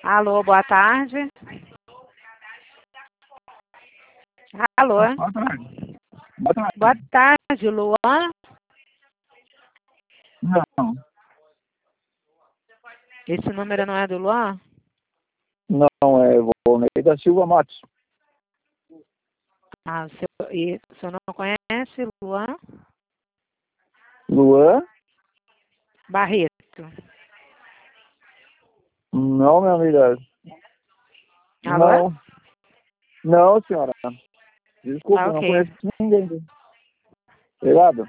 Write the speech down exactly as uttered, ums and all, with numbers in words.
Alô, boa tarde. Alô. Boa tarde. Boa tarde. Boa tarde, Luan. Não. Esse número não é do Luan? Não, é Volney da Silva Matos. Ah, o senhor, e o senhor não conhece Luan Luan? Barreto? Não, minha amiga. Alô? Não. Não, senhora. Desculpa, Ah, eu não ok. conheço ninguém. Obrigado.